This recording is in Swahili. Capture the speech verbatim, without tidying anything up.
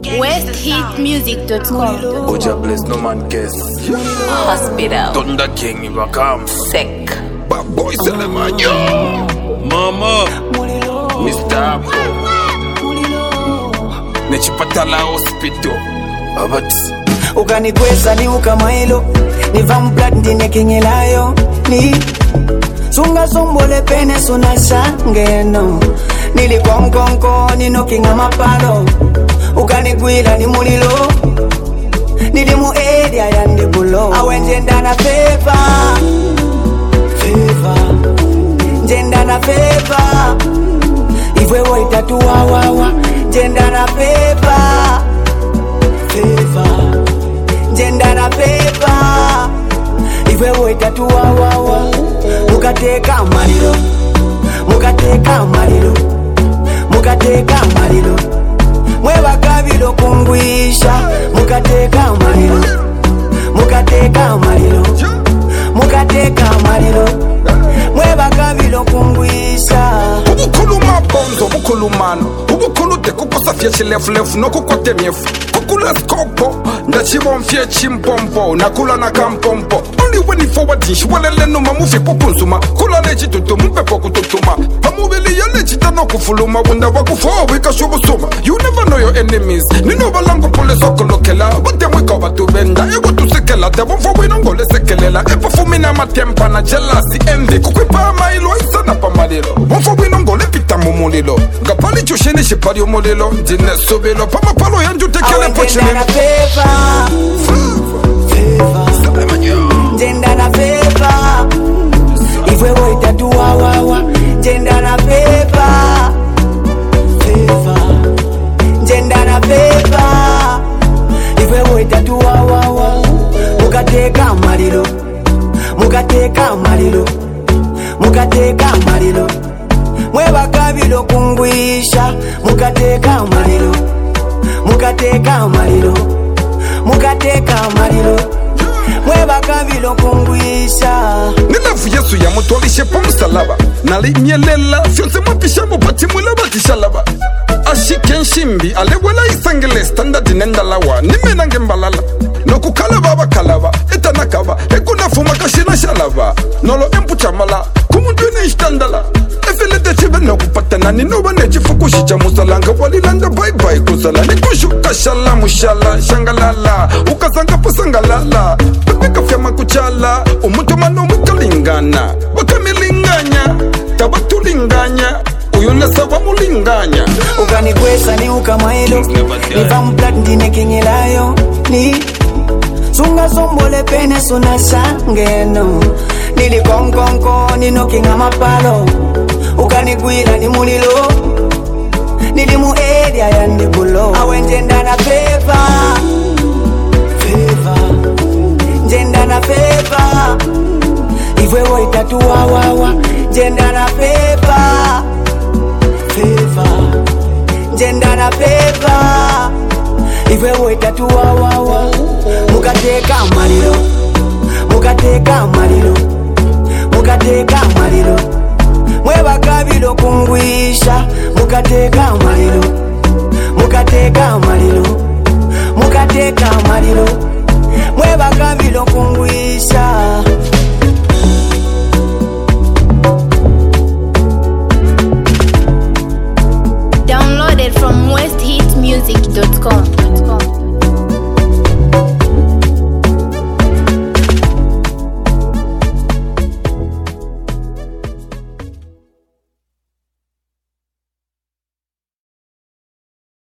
west hit music dot com. Oja bless no man guess. Hospital. Thunder King Ibakam. Sick. Bad boy Selemanyo. Mama. Mister Apple. Nechipatala hospital. Abat. Ukanikwesa ni ukamailo. Ni vamblad ndine kinyelayo. Ni sunga sombole pene suna sangeno. Nili kong kong kong nino kinga mapalo. Ukanigwila ni mulilo. Nili mu area ya ndibulo. Awe njenda na fever. Fever. Njenda na fever. Iwe waita tu wawawa. Njenda na fever. Fever. Njenda na fever. Iwe waita tu wawawa. Mukateka marilo. Mukateka marilo. Mukateka marilo. Mweba kabilo kungwisha. Mukateka marilo. Mukateka marilo. Mukateka marilo. Mweba kabilo kungwisha. Ubukulu mabonzo, ubukulu mano. Ubukulu te kukosa fiechi lefu lefu no kukote miefu. Kukula skopo, ndachibon fiechi mpompo. Nakula na kampompo. Only when you forward dish, walele no mamufi kukunzuma. Kula lechi tutumu, mpepo kututuma. Pamubili ya lechi tano kufuluma. Wunda wakufoa wika shubu suma. You never know your enemies. Nino balango pole soko lokela. Wate wika watu benda. Ego tu sekela. Devon fo wino ngole sekelela. Epo fumina matempa na jealousy envy. Kukwipa mailo isana pa malilo. Wonfo wino ngole pita mumulilo. Gapali chushini shipari umulilo. Dine subilo. Pama palo yanju tekele pochililo. Njenda na fever. Njenda na fever. Iwe waita tu wawawa. Njenda na fever. Fever. Njenda na fever. Iwe waita tu wawawa. Mukateka marilo. Mukateka marilo. Mukateka marilo. Mweba kabilo kungwisha. Mukateka marilo. Mukateka marilo. Mukateka marilo. Mweba kabilo kungwisha. Nilafu Yesu ya mutolishe pa msalaba. Nali mielela Fionse mwapisha mupati mwila batishalaba. Ashike nshimbi alewela isangele standard nendalawa. Nime nange mbalala Noku kalaba ba kalaba Eta nakaba Ekuna fuma kashina shalaba Nolo empu chamala Kumundwene ishtandala Efele de chibe noku patana Ninoba nechi fukushi cha musalanga Walilanda bye bye kuzala Nikushu kashala mushala Shangalala Ukasanga pasangalala Pepeka fyama kuchala Umutu mano mukalingana Wakamilinganya Tabatulinganya Uyunesa wa mulinganya Ukanikwesa ni ukamailo. Ni vamblad ndine kinyelayo. Ni sunga sombole pene suna sangeno. Nili kong kong kong nino kinga mapalo. Ukanigwila ni mulilo. Nili mu area ya ndibulo. Awe njenda na fever. Fever. Njenda na fever. Iwe waita tu wawawa. Njenda na fever. Fever. Njenda na fever. Iwe waita tu wawawa. Mukateka marilo. Mukateka marilo. Mukateka marilo. Mweba kabilo kungwisha. Mukateka marilo. Mukateka marilo.